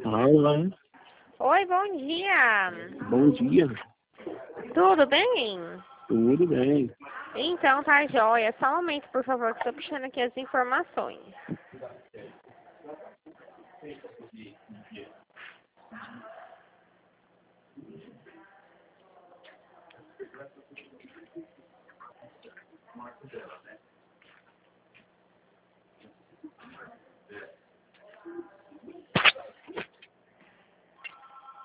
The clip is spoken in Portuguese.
Olá, Oi, bom dia. bom dia. Tudo bem? Tudo bem. Então tá jóia. Só um momento, por favor, que estou puxando aqui as informações.